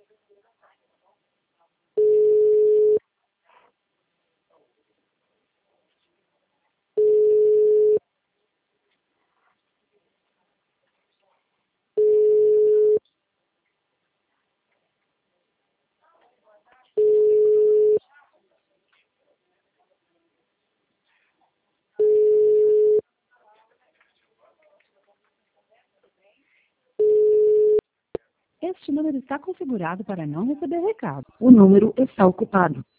Este número está configurado para não receber recado. O número está ocupado.